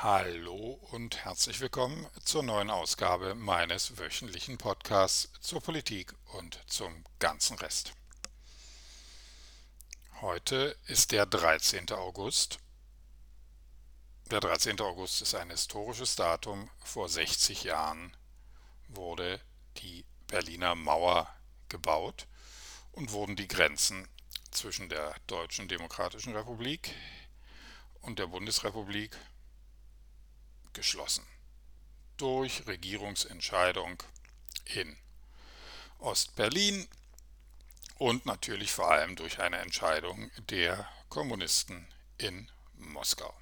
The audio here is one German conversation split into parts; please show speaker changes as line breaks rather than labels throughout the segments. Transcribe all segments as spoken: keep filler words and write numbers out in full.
Hallo und herzlich willkommen zur neuen Ausgabe meines wöchentlichen Podcasts zur Politik und zum ganzen Rest. Heute ist der dreizehnte August. Der dreizehnte August ist ein historisches Datum. Vor sechzig Jahren wurde die Berliner Mauer gebaut und wurden die Grenzen zwischen der Deutschen Demokratischen Republik und der Bundesrepublik geschlossen. Durch Regierungsentscheidung in Ostberlin und natürlich vor allem durch eine Entscheidung der Kommunisten in Moskau.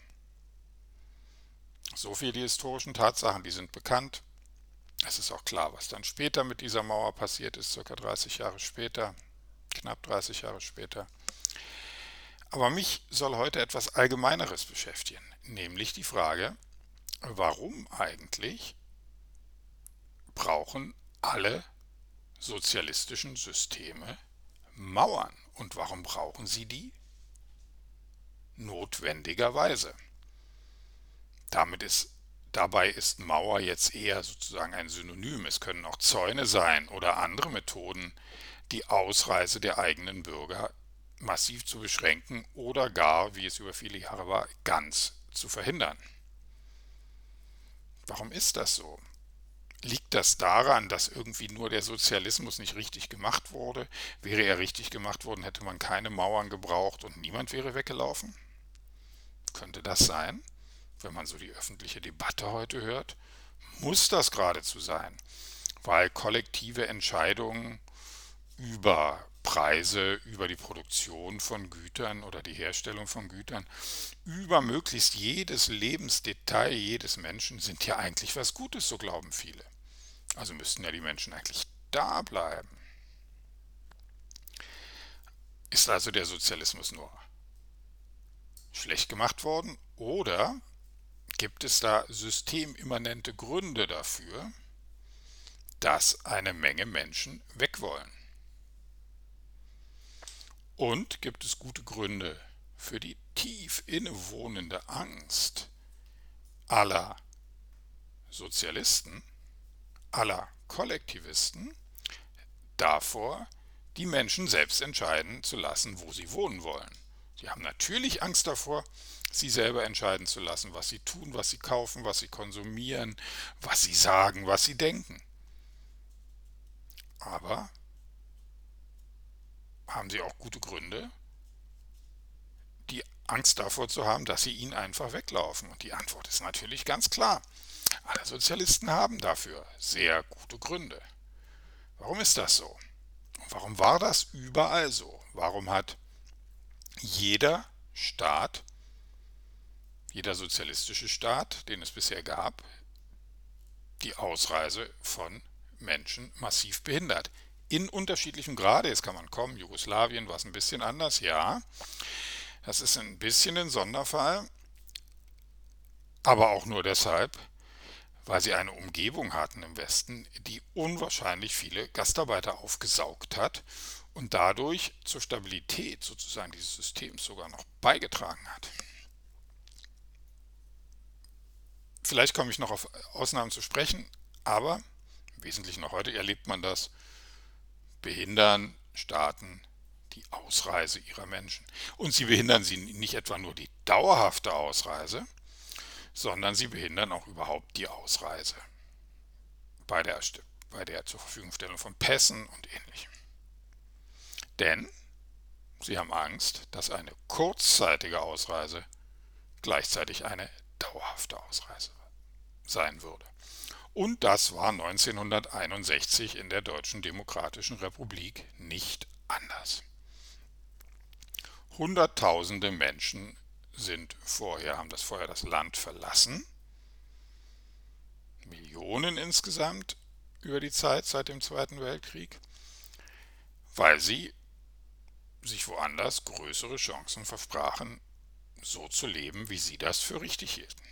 So viel die historischen Tatsachen, die sind bekannt. Es ist auch klar, was dann später mit dieser Mauer passiert ist, circa dreißig Jahre später, knapp dreißig Jahre später. Aber mich soll heute etwas Allgemeineres beschäftigen, nämlich die Frage, warum eigentlich brauchen alle sozialistischen Systeme Mauern? Und warum brauchen sie die? Notwendigerweise. Damit ist, dabei ist Mauer jetzt eher sozusagen ein Synonym. Es können auch Zäune sein oder andere Methoden, die Ausreise der eigenen Bürger massiv zu beschränken oder gar, wie es über viele Jahre war, ganz zu verhindern. Warum ist das so? Liegt das daran, dass irgendwie nur der Sozialismus nicht richtig gemacht wurde? Wäre er richtig gemacht worden, hätte man keine Mauern gebraucht und niemand wäre weggelaufen? Könnte das sein? Wenn man so die öffentliche Debatte heute hört, muss das geradezu sein, weil kollektive Entscheidungen über Preise, über die Produktion von Gütern oder die Herstellung von Gütern, über möglichst jedes Lebensdetail jedes Menschen sind ja eigentlich was Gutes, so glauben viele. Also müssten ja die Menschen eigentlich da bleiben. Ist also der Sozialismus nur schlecht gemacht worden oder gibt es da systemimmanente Gründe dafür, dass eine Menge Menschen weg wollen? Und gibt es gute Gründe für die tief innewohnende Angst aller Sozialisten, aller Kollektivisten davor, die Menschen selbst entscheiden zu lassen, wo sie wohnen wollen? Sie haben natürlich Angst davor, sie selber entscheiden zu lassen, was sie tun, was sie kaufen, was sie konsumieren, was sie sagen, was sie denken. Aber haben sie auch gute Gründe, die Angst davor zu haben, dass sie ihnen einfach weglaufen? Und die Antwort ist natürlich ganz klar. Alle Sozialisten haben dafür sehr gute Gründe. Warum ist das so? Und warum war das überall so? Warum hat jeder Staat, jeder sozialistische Staat, den es bisher gab, die Ausreise von Menschen massiv behindert? In unterschiedlichem Grade, jetzt kann man kommen, Jugoslawien war es ein bisschen anders, ja, das ist ein bisschen ein Sonderfall, aber auch nur deshalb, weil sie eine Umgebung hatten im Westen, die unwahrscheinlich viele Gastarbeiter aufgesaugt hat und dadurch zur Stabilität sozusagen dieses Systems sogar noch beigetragen hat. Vielleicht komme ich noch auf Ausnahmen zu sprechen, aber im Wesentlichen noch heute erlebt man das, behindern Staaten die Ausreise ihrer Menschen. Und sie behindern sie nicht etwa nur die dauerhafte Ausreise, sondern sie behindern auch überhaupt die Ausreise bei der, bei der zur Verfügungstellung von Pässen und ähnlichem. Denn sie haben Angst, dass eine kurzzeitige Ausreise gleichzeitig eine dauerhafte Ausreise sein würde. Und das war neunzehnhunderteinundsechzig in der Deutschen Demokratischen Republik nicht anders. Hunderttausende Menschen sind vorher, haben das vorher das Land verlassen. Millionen insgesamt über die Zeit seit dem Zweiten Weltkrieg, weil sie sich woanders größere Chancen versprachen, so zu leben, wie sie das für richtig hielten.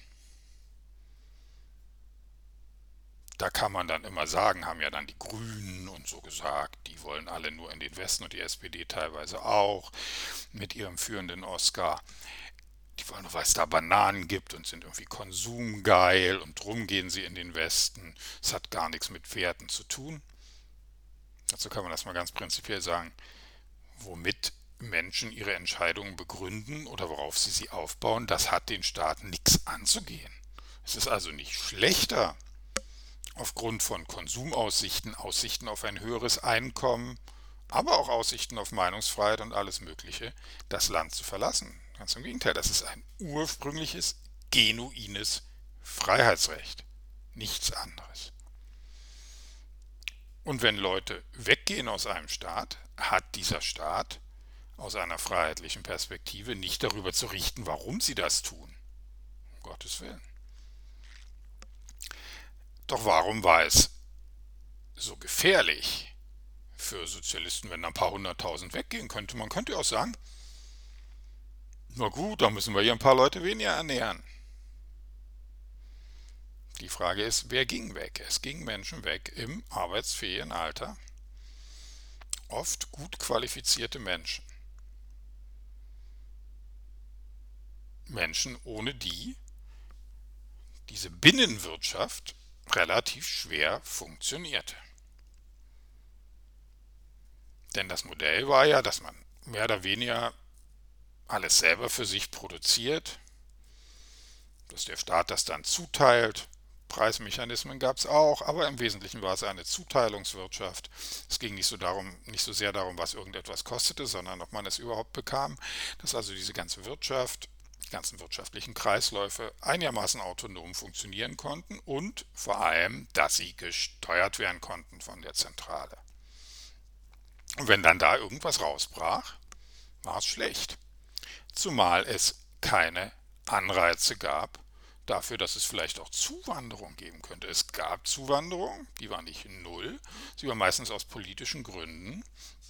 Da kann man dann immer sagen, haben ja dann die Grünen und so gesagt, die wollen alle nur in den Westen und die S P D teilweise auch mit ihrem führenden Oskar. Die wollen nur, weil es da Bananen gibt und sind irgendwie konsumgeil und drum gehen sie in den Westen. Es hat gar nichts mit Werten zu tun. Dazu kann man das mal ganz prinzipiell sagen, womit Menschen ihre Entscheidungen begründen oder worauf sie sie aufbauen, das hat den Staaten nichts anzugehen. Es ist also nicht schlechter, aufgrund von Konsumaussichten, Aussichten auf ein höheres Einkommen, aber auch Aussichten auf Meinungsfreiheit und alles Mögliche, das Land zu verlassen. Ganz im Gegenteil, das ist ein ursprüngliches, genuines Freiheitsrecht. Nichts anderes. Und wenn Leute weggehen aus einem Staat, hat dieser Staat aus einer freiheitlichen Perspektive nicht darüber zu richten, warum sie das tun. Um Gottes Willen. Doch warum war es so gefährlich für Sozialisten, wenn ein paar hunderttausend weggehen könnte? Man könnte ja auch sagen, na gut, da müssen wir hier ein paar Leute weniger ernähren. Die Frage ist, wer ging weg? Es gingen Menschen weg im arbeitsfähigen Alter, oft gut qualifizierte Menschen. Menschen, ohne die diese Binnenwirtschaft relativ schwer funktionierte. Denn das Modell war ja, dass man mehr oder weniger alles selber für sich produziert, dass der Staat das dann zuteilt. Preismechanismen gab es auch, aber im Wesentlichen war es eine Zuteilungswirtschaft. Es ging nicht so, darum, nicht so sehr darum, was irgendetwas kostete, sondern ob man es überhaupt bekam, dass also diese ganze Wirtschaft, die ganzen wirtschaftlichen Kreisläufe einigermaßen autonom funktionieren konnten und vor allem, dass sie gesteuert werden konnten von der Zentrale. Und wenn dann da irgendwas rausbrach, war es schlecht. Zumal es keine Anreize gab dafür, dass es vielleicht auch Zuwanderung geben könnte. Es gab Zuwanderung, die war nicht null, sie war meistens aus politischen Gründen,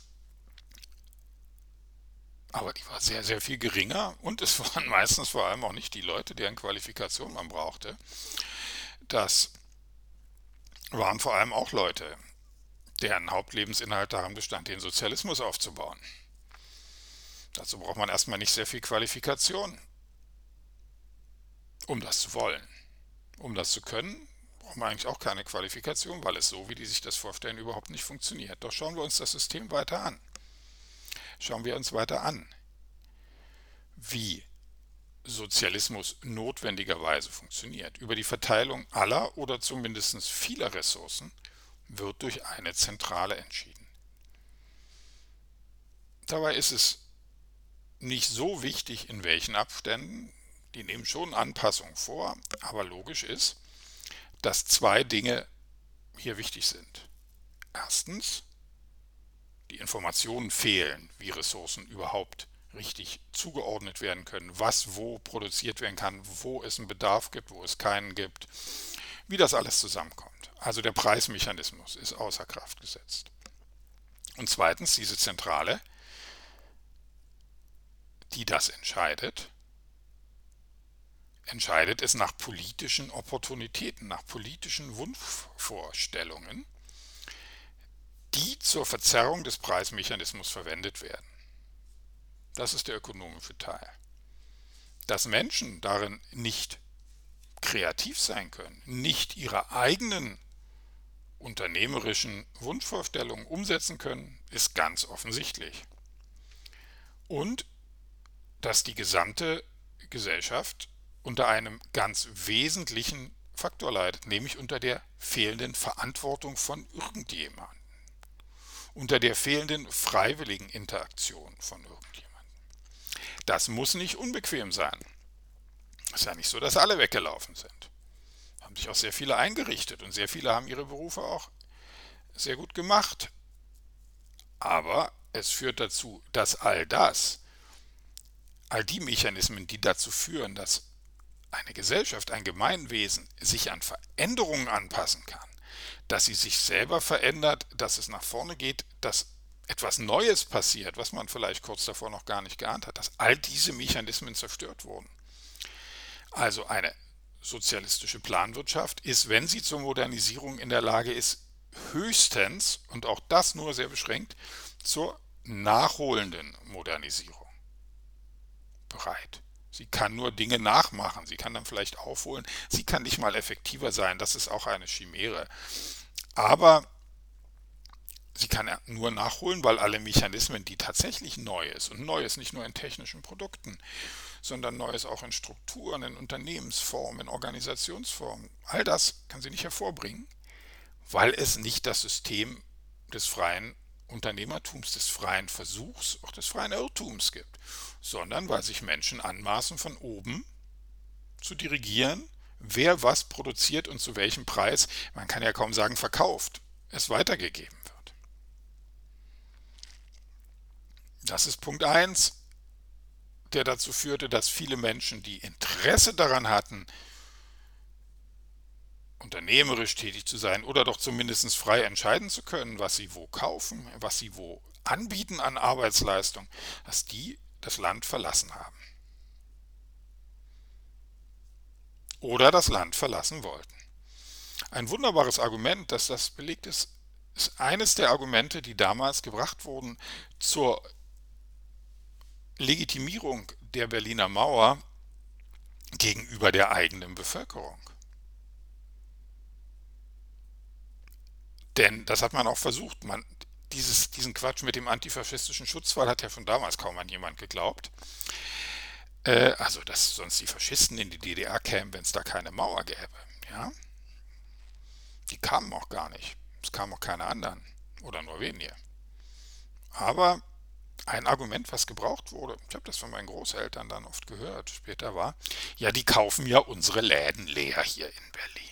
aber die war sehr, sehr viel geringer und es waren meistens vor allem auch nicht die Leute, deren Qualifikation man brauchte. Das waren vor allem auch Leute, deren Hauptlebensinhalt darin bestand, den Sozialismus aufzubauen. Dazu braucht man erstmal nicht sehr viel Qualifikation, um das zu wollen. Um das zu können, braucht man eigentlich auch keine Qualifikation, weil es so, wie die sich das vorstellen, überhaupt nicht funktioniert. Doch schauen wir uns das System weiter an. Schauen wir uns weiter an, wie Sozialismus notwendigerweise funktioniert. Über die Verteilung aller oder zumindest vieler Ressourcen wird durch eine Zentrale entschieden. Dabei ist es nicht so wichtig, in welchen Abständen. Die nehmen schon Anpassungen vor, aber logisch ist, dass zwei Dinge hier wichtig sind. Erstens, die Informationen fehlen, wie Ressourcen überhaupt richtig zugeordnet werden können, was wo produziert werden kann, wo es einen Bedarf gibt, wo es keinen gibt, wie das alles zusammenkommt. Also der Preismechanismus ist außer Kraft gesetzt. Und zweitens, diese Zentrale, die das entscheidet, entscheidet es nach politischen Opportunitäten, nach politischen Wunschvorstellungen, die zur Verzerrung des Preismechanismus verwendet werden. Das ist der ökonomische Teil. Dass Menschen darin nicht kreativ sein können, nicht ihre eigenen unternehmerischen Wunschvorstellungen umsetzen können, ist ganz offensichtlich. Und dass die gesamte Gesellschaft unter einem ganz wesentlichen Faktor leidet, nämlich unter der fehlenden Verantwortung von irgendjemandem, unter der fehlenden freiwilligen Interaktion von irgendjemandem. Das muss nicht unbequem sein. Es ist ja nicht so, dass alle weggelaufen sind. Haben sich auch sehr viele eingerichtet und sehr viele haben ihre Berufe auch sehr gut gemacht. Aber es führt dazu, dass all das, all die Mechanismen, die dazu führen, dass eine Gesellschaft, ein Gemeinwesen sich an Veränderungen anpassen kann, dass sie sich selber verändert, dass es nach vorne geht, dass etwas Neues passiert, was man vielleicht kurz davor noch gar nicht geahnt hat, dass all diese Mechanismen zerstört wurden. Also eine sozialistische Planwirtschaft ist, wenn sie zur Modernisierung in der Lage ist, höchstens, und auch das nur sehr beschränkt, zur nachholenden Modernisierung bereit. Sie kann nur Dinge nachmachen, sie kann dann vielleicht aufholen, sie kann nicht mal effektiver sein, das ist auch eine Chimäre. Aber sie kann ja nur nachholen, weil alle Mechanismen, die tatsächlich neu ist, und neu ist nicht nur in technischen Produkten, sondern neu ist auch in Strukturen, in Unternehmensformen, in Organisationsformen, all das kann sie nicht hervorbringen, weil es nicht das System des freien Unternehmertums, des freien Versuchs, auch des freien Irrtums gibt, sondern weil sich Menschen anmaßen, von oben zu dirigieren, wer was produziert und zu welchem Preis, man kann ja kaum sagen verkauft, es weitergegeben wird. Das ist Punkt eins, der dazu führte, dass viele Menschen, die Interesse daran hatten, unternehmerisch tätig zu sein oder doch zumindest frei entscheiden zu können, was sie wo kaufen, was sie wo anbieten an Arbeitsleistung, dass die das Land verlassen haben. Oder das Land verlassen wollten. Ein wunderbares Argument, dass das belegt ist, ist eines der Argumente, die damals gebracht wurden zur Legitimierung der Berliner Mauer gegenüber der eigenen Bevölkerung. Denn das hat man auch versucht. Man, dieses, diesen Quatsch mit dem antifaschistischen Schutzwall hat ja schon damals kaum an jemand geglaubt. Äh, also, dass sonst die Faschisten in die D D R kämen, wenn es da keine Mauer gäbe. Ja? Die kamen auch gar nicht. Es kamen auch keine anderen. Oder nur wenige. Aber ein Argument, was gebraucht wurde, ich habe das von meinen Großeltern dann oft gehört, später war, ja, die kaufen ja unsere Läden leer hier in Berlin.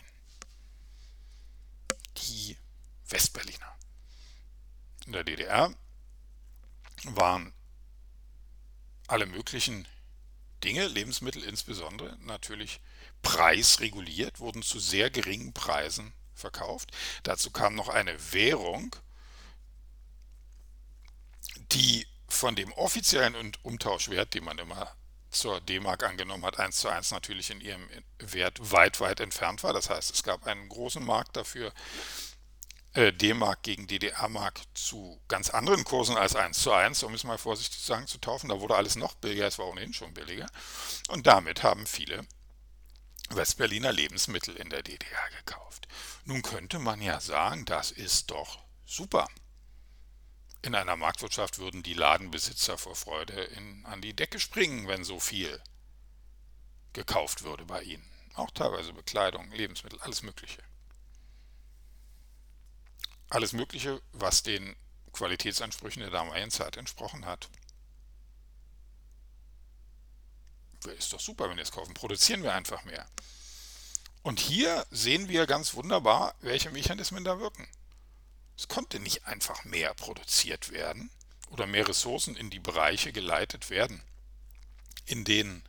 Die Westberliner. In der D D R waren alle möglichen Dinge, Lebensmittel insbesondere, natürlich preisreguliert, wurden zu sehr geringen Preisen verkauft. Dazu kam noch eine Währung, die von dem offiziellen Umtauschwert, den man immer zur D-Mark angenommen hat, eins zu eins natürlich in ihrem Wert weit, weit entfernt war. Das heißt, es gab einen großen Markt dafür, D-Mark gegen D D R-Mark zu ganz anderen Kursen als eins zu eins, um es mal vorsichtig zu sagen, zu taufen. Da wurde alles noch billiger, es war ohnehin schon billiger. Und damit haben viele Westberliner Lebensmittel in der D D R gekauft. Nun könnte man ja sagen, das ist doch super. In einer Marktwirtschaft würden die Ladenbesitzer vor Freude in, an die Decke springen, wenn so viel gekauft würde bei ihnen. Auch teilweise Bekleidung, Lebensmittel, alles Mögliche. Alles Mögliche, was den Qualitätsansprüchen der damaligen Zeit entsprochen hat. Ist doch super, wenn wir es kaufen. Produzieren wir einfach mehr. Und hier sehen wir ganz wunderbar, welche Mechanismen da wirken. Es konnte nicht einfach mehr produziert werden oder mehr Ressourcen in die Bereiche geleitet werden, in denen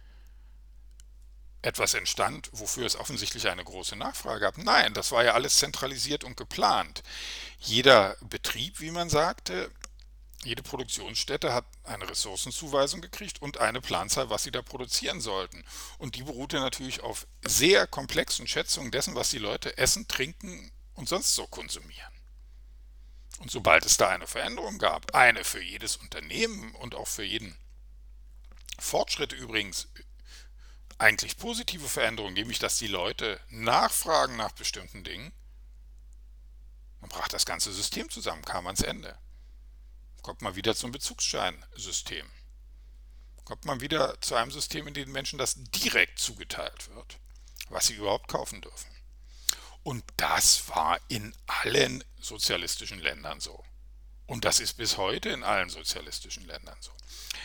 etwas entstand, wofür es offensichtlich eine große Nachfrage gab. Nein, das war ja alles zentralisiert und geplant. Jeder Betrieb, wie man sagte, jede Produktionsstätte hat eine Ressourcenzuweisung gekriegt und eine Planzahl, was sie da produzieren sollten. Und die beruhte natürlich auf sehr komplexen Schätzungen dessen, was die Leute essen, trinken und sonst so konsumieren. Und sobald es da eine Veränderung gab, eine für jedes Unternehmen und auch für jeden Fortschritt übrigens, eigentlich positive Veränderung, nämlich dass die Leute nachfragen nach bestimmten Dingen, dann brach das ganze System zusammen, kam ans Ende. Kommt man wieder zum Bezugsscheinsystem. Kommt man wieder zu einem System, in dem Menschen das direkt zugeteilt wird, was sie überhaupt kaufen dürfen. Und das war in allen sozialistischen Ländern so. Und das ist bis heute in allen sozialistischen Ländern so.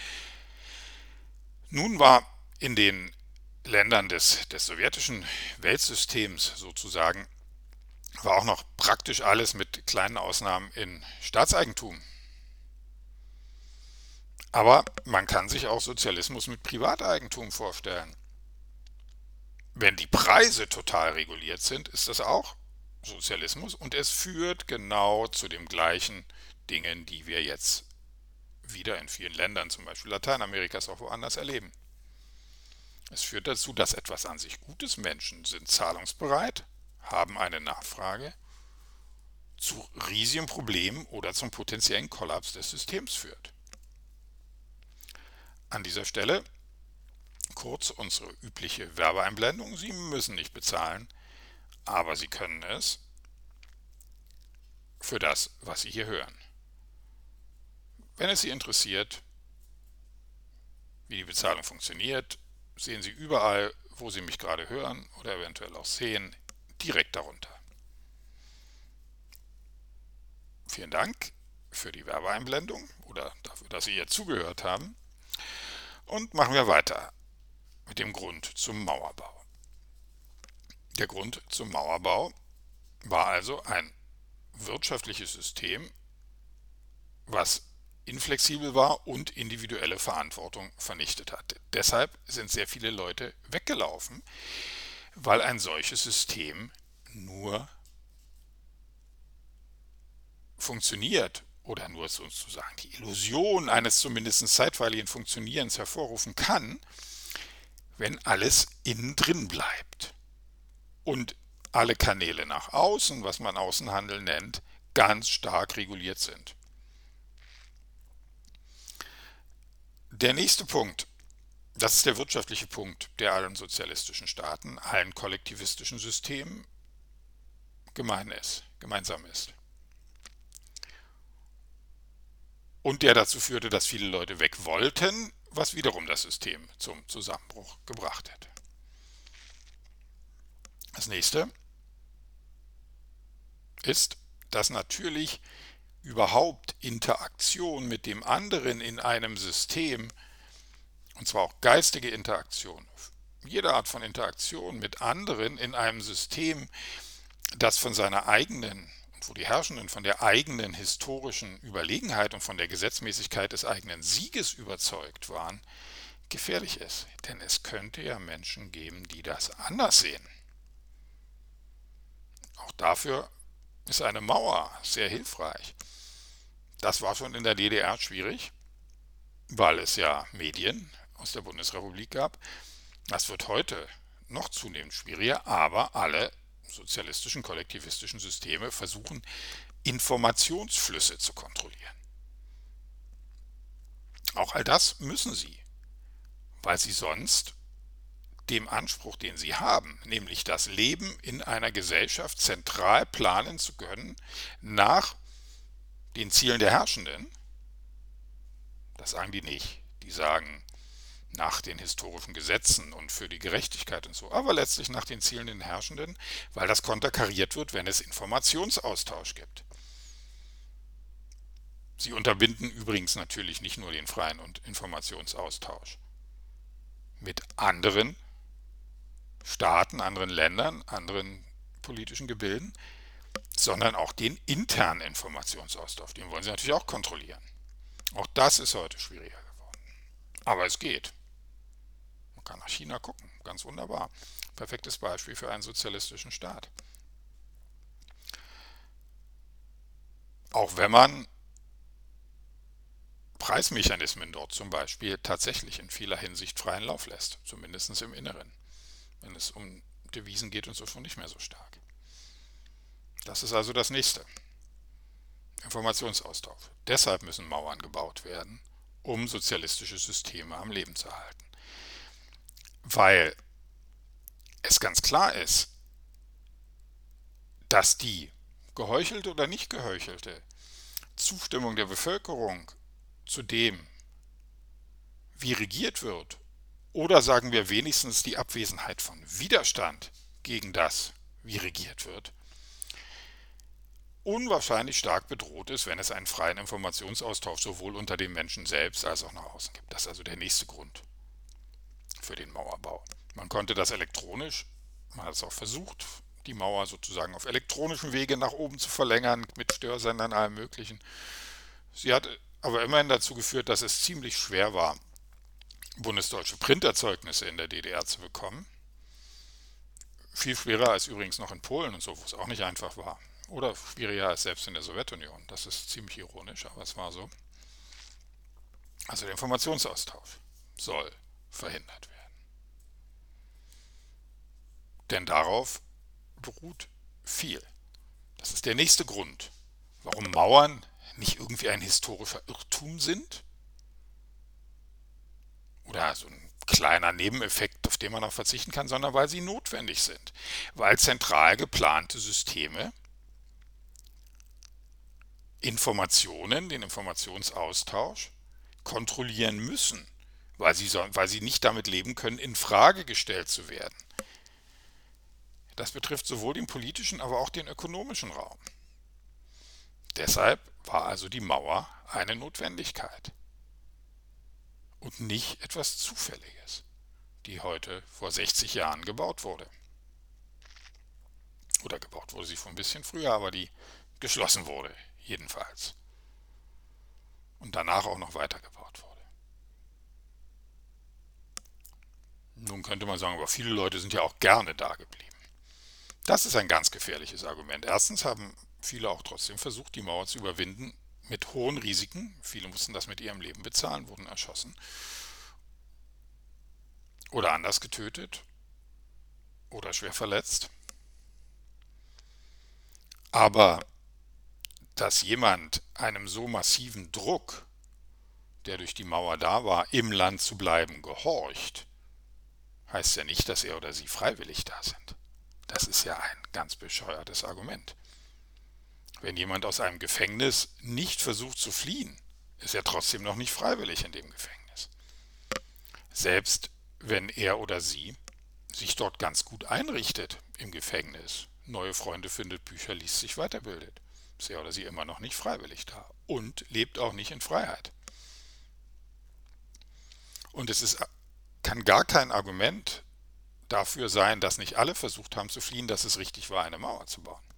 Nun war in den Ländern des, des sowjetischen Weltsystems sozusagen, war auch noch praktisch alles mit kleinen Ausnahmen in Staatseigentum. Aber man kann sich auch Sozialismus mit Privateigentum vorstellen. Wenn die Preise total reguliert sind, ist das auch Sozialismus und es führt genau zu den gleichen Dingen, die wir jetzt wieder in vielen Ländern, zum Beispiel Lateinamerikas, auch woanders erleben. Es führt dazu, dass etwas an sich Gutes, Menschen sind zahlungsbereit, haben eine Nachfrage, zu riesigen Problemen oder zum potenziellen Kollaps des Systems führt. An dieser Stelle Kurz unsere übliche Werbeeinblendung. Sie müssen nicht bezahlen, aber Sie können es für das, was Sie hier hören. Wenn es Sie interessiert, wie die Bezahlung funktioniert, sehen Sie überall, wo Sie mich gerade hören oder eventuell auch sehen, direkt darunter. Vielen Dank für die Werbeeinblendung oder dafür, dass Sie hier zugehört haben. Und machen wir weiter mit dem Grund zum Mauerbau. Der Grund zum Mauerbau war also ein wirtschaftliches System, was inflexibel war und individuelle Verantwortung vernichtet hat. Deshalb sind sehr viele Leute weggelaufen, weil ein solches System nur funktioniert oder nur sozusagen die Illusion eines zumindest zeitweiligen Funktionierens hervorrufen kann, wenn alles innen drin bleibt und alle Kanäle nach außen, was man Außenhandel nennt, ganz stark reguliert sind. Der nächste Punkt, das ist der wirtschaftliche Punkt, der allen sozialistischen Staaten, allen kollektivistischen Systemen gemein ist, gemeinsam ist. Und der dazu führte, dass viele Leute weg wollten, was wiederum das System zum Zusammenbruch gebracht hätte. Das nächste ist, dass natürlich überhaupt Interaktion mit dem anderen in einem System, und zwar auch geistige Interaktion, jede Art von Interaktion mit anderen in einem System, das von seiner eigenen, wo die Herrschenden von der eigenen historischen Überlegenheit und von der Gesetzmäßigkeit des eigenen Sieges überzeugt waren, gefährlich ist. Denn es könnte ja Menschen geben, die das anders sehen. Auch dafür ist eine Mauer sehr hilfreich. Das war schon in der D D R schwierig, weil es ja Medien aus der Bundesrepublik gab. Das wird heute noch zunehmend schwieriger, aber alle sozialistischen, kollektivistischen Systeme versuchen, Informationsflüsse zu kontrollieren. Auch all das müssen sie, weil sie sonst dem Anspruch, den sie haben, nämlich das Leben in einer Gesellschaft zentral planen zu können, nach den Zielen der Herrschenden, das sagen die nicht, die sagen nach den historischen Gesetzen und für die Gerechtigkeit und so, aber letztlich nach den Zielen der Herrschenden, weil das konterkariert wird, wenn es Informationsaustausch gibt. Sie unterbinden übrigens natürlich nicht nur den freien Informationsaustausch mit anderen Staaten, anderen Ländern, anderen politischen Gebilden, sondern auch den internen Informationsaustausch. Den wollen sie natürlich auch kontrollieren. Auch das ist heute schwieriger geworden. Aber es geht. Man kann nach China gucken, ganz wunderbar. Perfektes Beispiel für einen sozialistischen Staat. Auch wenn man Preismechanismen dort zum Beispiel tatsächlich in vieler Hinsicht freien Lauf lässt, zumindest im Inneren. Wenn es um Devisen geht und so schon nicht mehr so stark. Das ist also das Nächste. Informationsaustausch. Deshalb müssen Mauern gebaut werden, um sozialistische Systeme am Leben zu halten. Weil es ganz klar ist, dass die geheuchelte oder nicht geheuchelte Zustimmung der Bevölkerung zu dem, wie regiert wird, oder sagen wir wenigstens die Abwesenheit von Widerstand gegen das, wie regiert wird, unwahrscheinlich stark bedroht ist, wenn es einen freien Informationsaustausch sowohl unter den Menschen selbst als auch nach außen gibt. Das ist also der nächste Grund für den Mauerbau. Man konnte das elektronisch, man hat es auch versucht, die Mauer sozusagen auf elektronischem Wege nach oben zu verlängern, mit Störsendern, allem möglichen. Sie hat aber immerhin dazu geführt, dass es ziemlich schwer war, bundesdeutsche Printerzeugnisse in der D D R zu bekommen. Viel schwerer als übrigens noch in Polen und so, wo es auch nicht einfach war. Oder schwieriger als selbst in der Sowjetunion. Das ist ziemlich ironisch, aber es war so. Also der Informationsaustausch soll verhindert werden. Denn darauf beruht viel. Das ist der nächste Grund, warum Mauern nicht irgendwie ein historischer Irrtum sind oder so ein kleiner Nebeneffekt, auf den man auch verzichten kann, sondern weil sie notwendig sind. Weil zentral geplante Systeme Informationen, den Informationsaustausch kontrollieren müssen, weil sie, so, weil sie nicht damit leben können, in Frage gestellt zu werden. Das betrifft sowohl den politischen, aber auch den ökonomischen Raum. Deshalb war also die Mauer eine Notwendigkeit und nicht etwas Zufälliges, die heute vor sechzig Jahren gebaut wurde. Oder gebaut wurde sie schon ein bisschen früher, aber die geschlossen wurde, jedenfalls. Und danach auch noch weitergebaut wurde. Nun könnte man sagen, aber viele Leute sind ja auch gerne da geblieben. Das ist ein ganz gefährliches Argument. Erstens haben viele auch trotzdem versucht, die Mauer zu überwinden, mit hohen Risiken. Viele mussten das mit ihrem Leben bezahlen, wurden erschossen oder anders getötet oder schwer verletzt. Aber dass jemand einem so massiven Druck, der durch die Mauer da war, im Land zu bleiben, gehorcht, heißt ja nicht, dass er oder sie freiwillig da sind. Das ist ja ein ganz bescheuertes Argument. Wenn jemand aus einem Gefängnis nicht versucht zu fliehen, ist er trotzdem noch nicht freiwillig in dem Gefängnis. Selbst wenn er oder sie sich dort ganz gut einrichtet im Gefängnis, neue Freunde findet, Bücher liest, sich weiterbildet, ist er oder sie immer noch nicht freiwillig da und lebt auch nicht in Freiheit. Und es ist, kann gar kein Argument dafür sein, dass nicht alle versucht haben zu fliehen, dass es richtig war, eine Mauer zu bauen.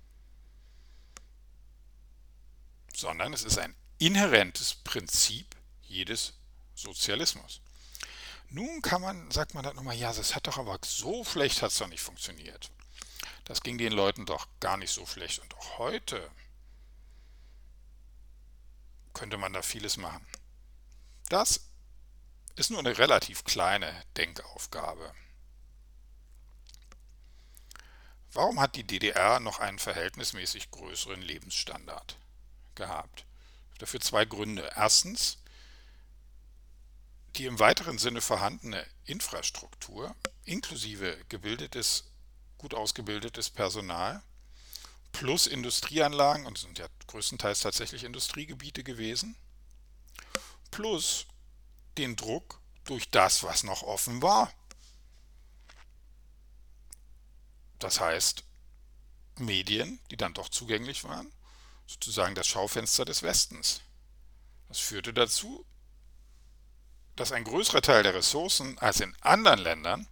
Sondern es ist ein inhärentes Prinzip jedes Sozialismus. Nun kann man, sagt man dann nochmal, ja, das hat doch aber so schlecht hat es doch nicht funktioniert. Das ging den Leuten doch gar nicht so schlecht. Und auch heute könnte man da vieles machen. Das ist nur eine relativ kleine Denkaufgabe. Warum hat die D D R noch einen verhältnismäßig größeren Lebensstandard gehabt? Dafür zwei Gründe. Erstens, die im weiteren Sinne vorhandene Infrastruktur, inklusive gebildetes, gut ausgebildetes Personal, plus Industrieanlagen, und es sind ja größtenteils tatsächlich Industriegebiete gewesen, plus den Druck durch das, was noch offen war. Das heißt, Medien, die dann doch zugänglich waren, sozusagen das Schaufenster des Westens. Das führte dazu, dass ein größerer Teil der Ressourcen als in anderen Ländern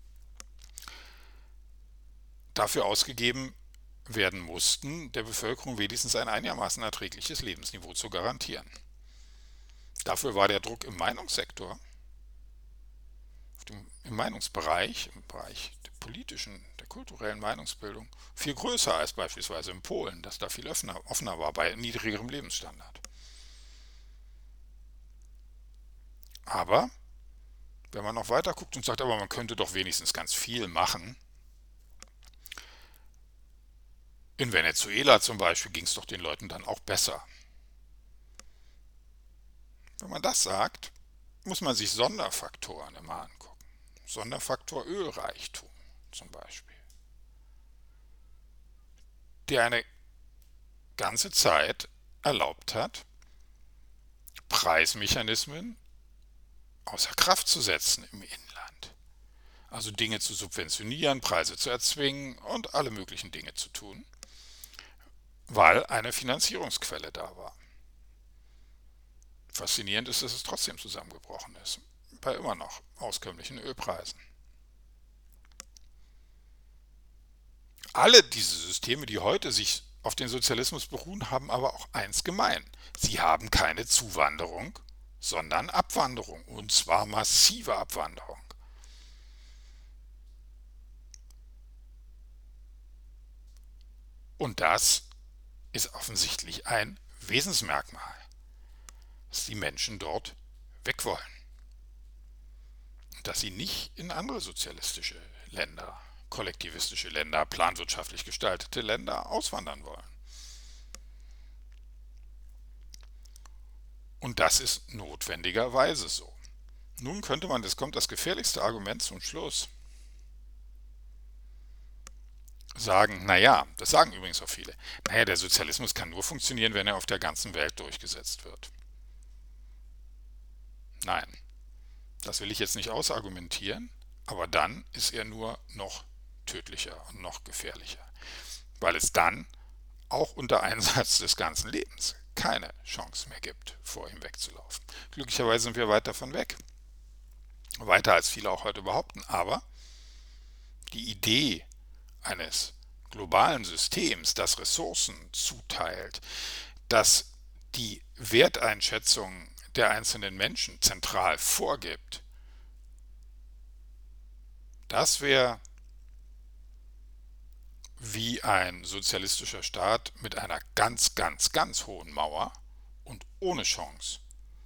dafür ausgegeben werden mussten, der Bevölkerung wenigstens ein einigermaßen erträgliches Lebensniveau zu garantieren. Dafür war der Druck im Meinungssektor, auf dem, im Meinungsbereich, im Bereich der politischen, der kulturellen Meinungsbildung, viel größer als beispielsweise in Polen, das da viel offener, offener war bei niedrigerem Lebensstandard. Aber wenn man noch weiter guckt und sagt, aber man könnte doch wenigstens ganz viel machen, in Venezuela zum Beispiel ging es doch den Leuten dann auch besser. Wenn man das sagt, muss man sich Sonderfaktoren immer angucken. Sonderfaktor Ölreichtum zum Beispiel, der eine ganze Zeit erlaubt hat, Preismechanismen außer Kraft zu setzen im Inland. Also Dinge zu subventionieren, Preise zu erzwingen und alle möglichen Dinge zu tun, weil eine Finanzierungsquelle da war. Faszinierend ist, dass es trotzdem zusammengebrochen ist, bei immer noch auskömmlichen Ölpreisen. Alle diese Systeme, die heute sich auf den Sozialismus beruhen, haben aber auch eins gemein. Sie haben keine Zuwanderung, sondern Abwanderung, und zwar massive Abwanderung. Und das ist offensichtlich ein Wesensmerkmal, dass die Menschen dort weg wollen. Und dass sie nicht in andere sozialistische Länder, kollektivistische Länder, planwirtschaftlich gestaltete Länder auswandern wollen. Und das ist notwendigerweise so. Nun könnte man, das kommt das gefährlichste Argument zum Schluss, sagen, naja, das sagen übrigens auch viele, naja, der Sozialismus kann nur funktionieren, wenn er auf der ganzen Welt durchgesetzt wird. Nein, das will ich jetzt nicht ausargumentieren, aber dann ist er nur noch tödlicher und noch gefährlicher, weil es dann auch unter Einsatz des ganzen Lebens keine Chance mehr gibt, vor ihm wegzulaufen. Glücklicherweise sind wir weit davon weg, weiter als viele auch heute behaupten, aber die Idee eines globalen Systems, das Ressourcen zuteilt, das die Werteinschätzung der einzelnen Menschen zentral vorgibt, das wäre wie ein sozialistischer Staat mit einer ganz, ganz, ganz hohen Mauer und ohne Chance,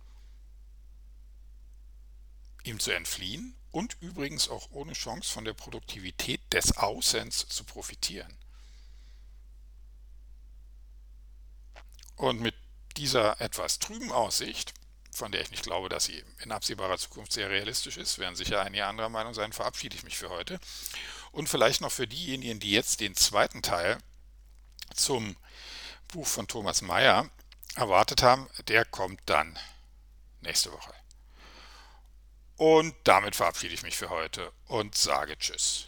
ihm zu entfliehen und übrigens auch ohne Chance von der Produktivität des Außens zu profitieren. Und mit dieser etwas trüben Aussicht, von der ich nicht glaube, dass sie in absehbarer Zukunft sehr realistisch ist, werden sicher einige anderer Meinung sein, verabschiede ich mich für heute. Und vielleicht noch für diejenigen, die jetzt den zweiten Teil zum Buch von Thomas Mayer erwartet haben, der kommt dann nächste Woche. Und damit verabschiede ich mich für heute und sage Tschüss.